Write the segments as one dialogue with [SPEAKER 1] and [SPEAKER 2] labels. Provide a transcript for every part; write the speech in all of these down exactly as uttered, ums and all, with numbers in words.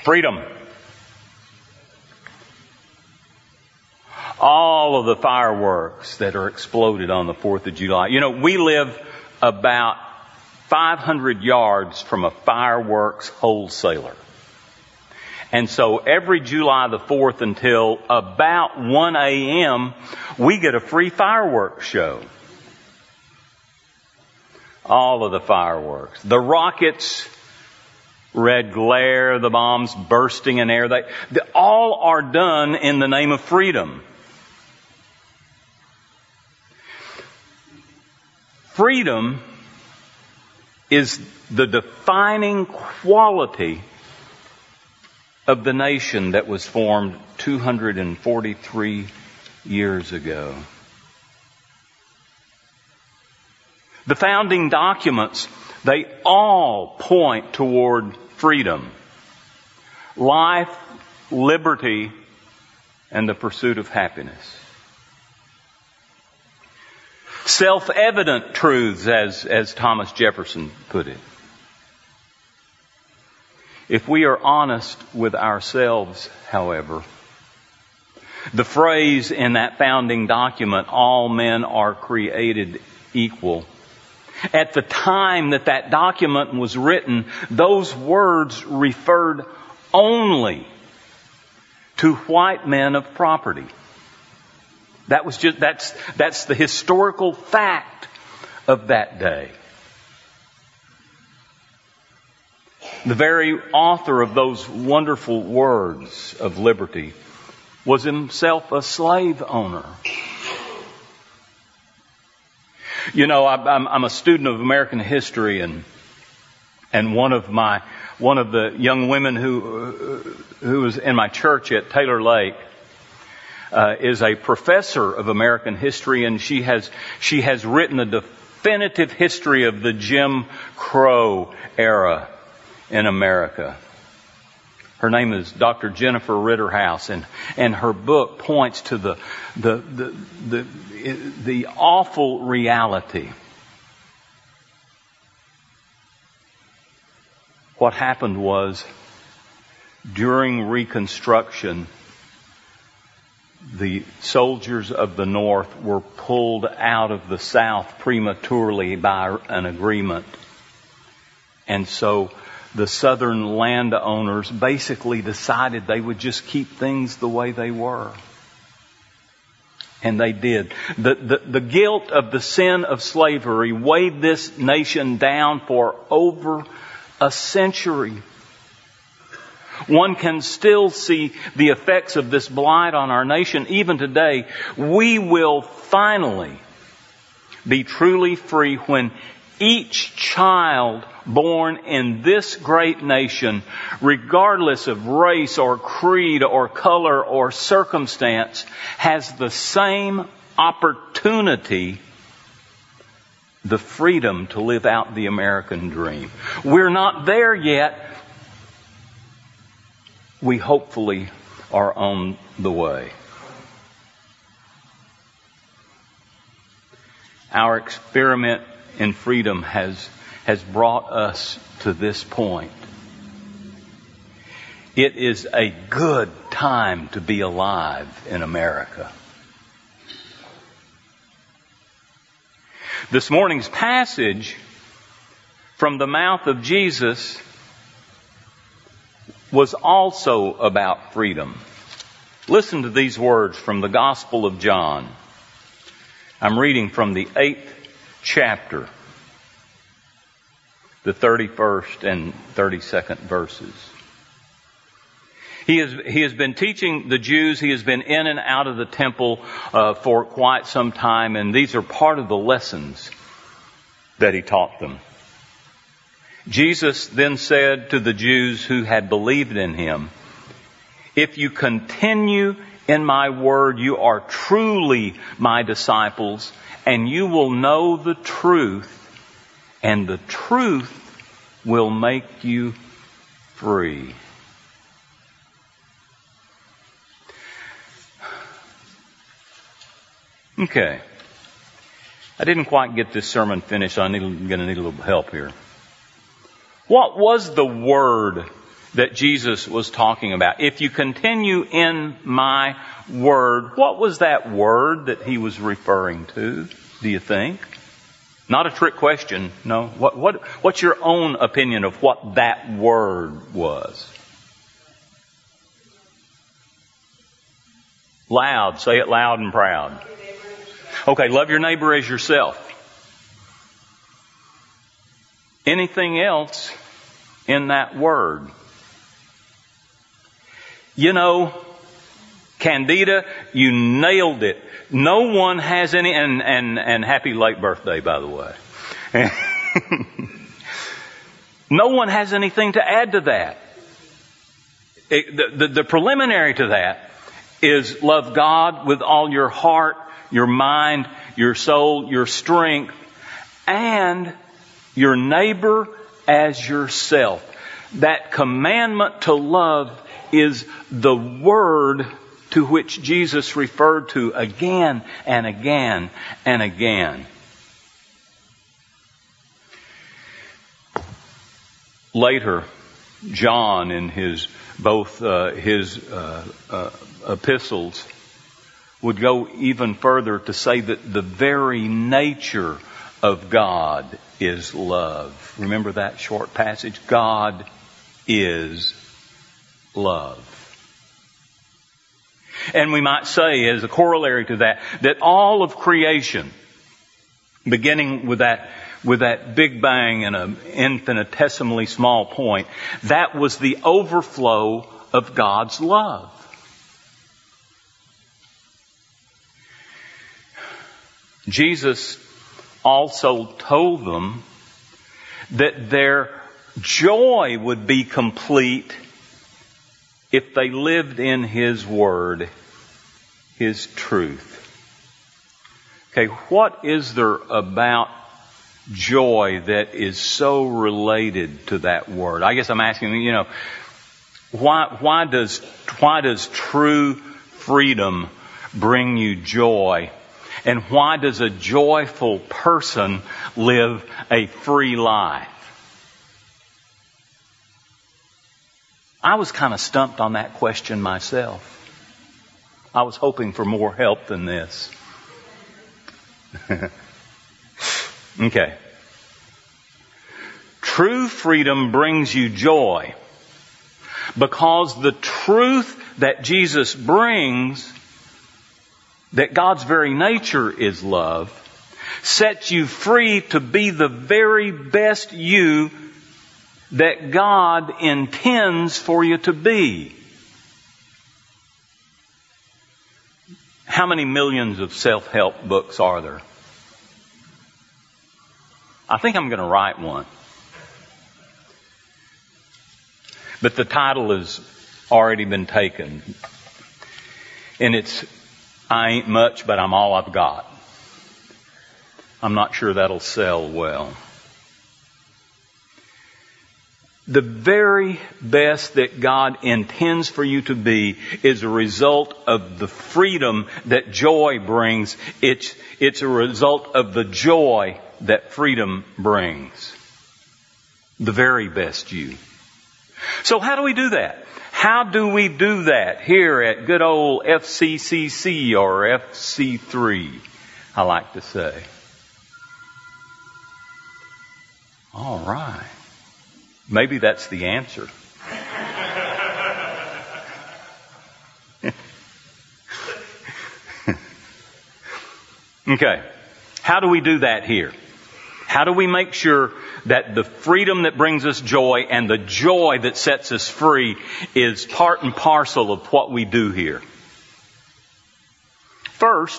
[SPEAKER 1] Freedom. All of the fireworks that are exploded on the fourth of July. You know, we live about five hundred yards from a fireworks wholesaler. And so every July the fourth until about one a.m., we get a free fireworks show. All of the fireworks. The rockets, red glare, the bombs bursting in air. They, they all are done in the name of freedom. Freedom is the defining quality of the nation that was formed two hundred forty-three years ago. The founding documents, they all point toward freedom, life, liberty, and the pursuit of happiness. Self-evident truths, as, as Thomas Jefferson put it. If we are honest with ourselves, however, the phrase in that founding document, all men are created equal, at the time that that document was written, those words referred only to white men of property. That was just, that's, that's the historical fact of that day. The very author of those wonderful words of liberty was himself a slave owner. You know, I'm, I'm a student of American history, and and one of my one of the young women who who was in my church at Taylor Lake uh, is a professor of American history, and she has she has written a definitive history of the Jim Crow era in America. Her name is Doctor Jennifer Ritterhouse, and, and her book points to the, the, the, the, the awful reality. What happened was, during Reconstruction, the soldiers of the North were pulled out of the South prematurely by an agreement. And so the Southern landowners basically decided they would just keep things the way they were. And they did. The, the, the guilt of the sin of slavery weighed this nation down for over a century. One can still see the effects of this blight on our nation even today. We will finally be truly free when each child born in this great nation, regardless of race or creed or color or circumstance, has the same opportunity, the freedom to live out the American dream. We're not there yet. We hopefully are on the way. Our experiment in freedom has has brought us to this point. It is a good time to be alive in America. This morning's passage from the mouth of Jesus was also about freedom. Listen to these words from the Gospel of John. I'm reading from the eighth chapter, the thirty-first and thirty-second verses. He has, he has been teaching the Jews. He has been in and out of the temple uh, for quite some time, and these are part of the lessons that he taught them. Jesus then said to the Jews who had believed in him, "If you continue in my word, you are truly my disciples, and you will know the truth, and the truth will make you free." Okay. I didn't quite get this sermon finished. I'm going to need a little help here. What was the word that Jesus was talking about. If you continue in my word, what was that word that he was referring to, do you think? Not a trick question. No. What, what, what's your own opinion of what that word was? Loud. Say it loud and proud. Okay, love your neighbor as yourself. Anything else in that word? You know, Candida, you nailed it. No one has any, and, and, and happy late birthday, by the way. No one has anything to add to that. It, the, the, the preliminary to that is love God with all your heart, your mind, your soul, your strength, and your neighbor as yourself. That commandment to love is the word to which Jesus referred to again and again and again. Later, John, in his both uh, his uh, uh, epistles, would go even further to say that the very nature of God is love. Remember that short passage? God is love. And we might say, as a corollary to that, that all of creation, beginning with that with that Big Bang and an infinitesimally small point, that was the overflow of God's love. Jesus also told them that their joy would be complete if they lived in His Word, His truth. Okay, what is there about joy that is so related to that word? I guess I'm asking, you know, why, why does, why does true freedom bring you joy? And why does a joyful person live a free life? I was kind of stumped on that question myself. I was hoping for more help than this. Okay. True freedom brings you joy because the truth that Jesus brings, that God's very nature is love, sets you free to be the very best you that God intends for you to be. How many millions of self-help books are there? I think I'm going to write one. But the title has already been taken. And it's, I ain't much, but I'm all I've got. I'm not sure that'll sell well. The very best that God intends for you to be is a result of the freedom that joy brings. It's, it's a result of the joy that freedom brings. The very best you. So how do we do that? How do we do that here at good old F C C C or F C three, I like to say? All right. Maybe that's the answer. Okay. How do we do that here? How do we make sure that the freedom that brings us joy and the joy that sets us free is part and parcel of what we do here? First,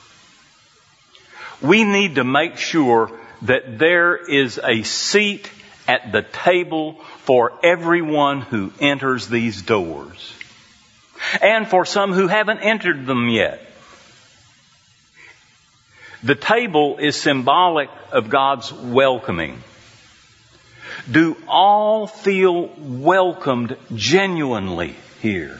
[SPEAKER 1] we need to make sure that there is a seat at the table for everyone who enters these doors. And for some who haven't entered them yet. The table is symbolic of God's welcoming. Do all feel welcomed genuinely here?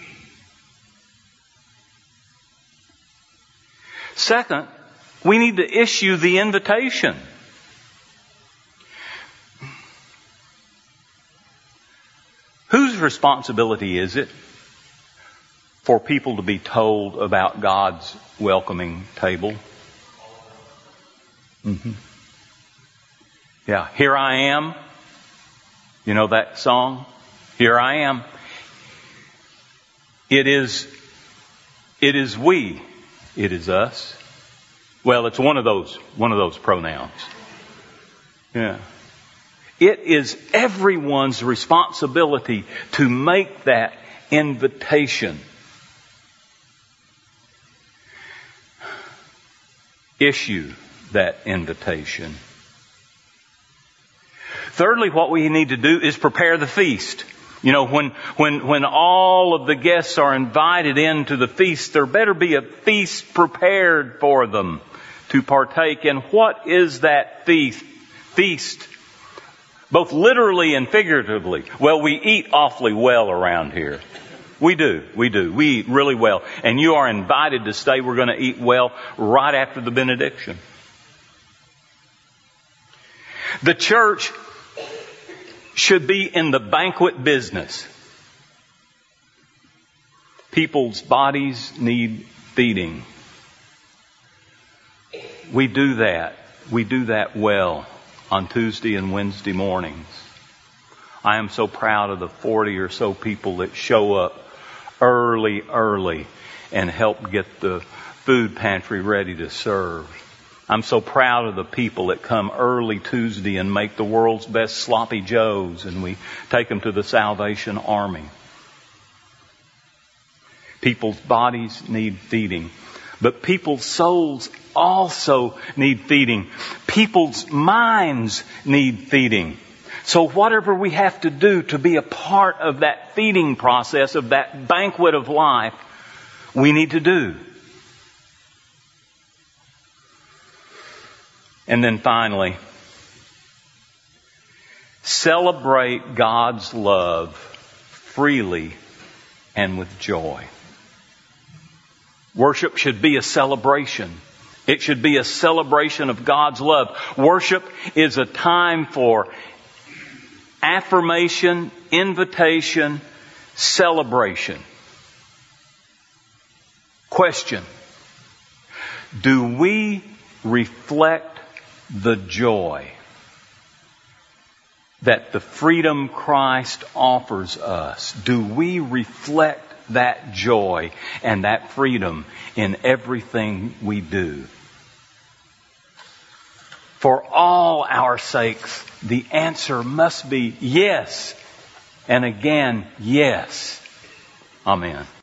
[SPEAKER 1] Second, we need to issue the invitation. Who Whose responsibility is it for people to be told about God's welcoming table? Mm-hmm. Yeah, here I am. You know that song? Here I am. It is, it is we. It is us. Well, it's one of those, one of those pronouns. Yeah. It is everyone's responsibility to make that invitation. Issue that invitation. Thirdly, what we need to do is prepare the feast. You know, when, when, when all of the guests are invited into the feast, there better be a feast prepared for them to partake. And what is that feast? Feast, both literally and figuratively. Well, we eat awfully well around here. We do, we do. We eat really well. And you are invited to stay. We're going to eat well right after the benediction. The church should be in the banquet business. People's bodies need feeding. We do that. We do that well on Tuesday and Wednesday mornings. I am so proud of the forty or so people that show up early, early and help get the food pantry ready to serve. I'm so proud of the people that come early Tuesday and make the world's best sloppy joes, and we take them to the Salvation Army. People's bodies need feeding, but people's souls also need feeding. People's minds need feeding. So whatever we have to do to be a part of that feeding process, of that banquet of life, we need to do. And then finally, celebrate God's love freely and with joy. Worship should be a celebration. It should be a celebration of God's love. Worship is a time for affirmation, invitation, celebration. Question: do we reflect the joy that the freedom Christ offers us? Do we reflect that joy and that freedom in everything we do? For all our sakes, the answer must be yes, and again, yes. Amen.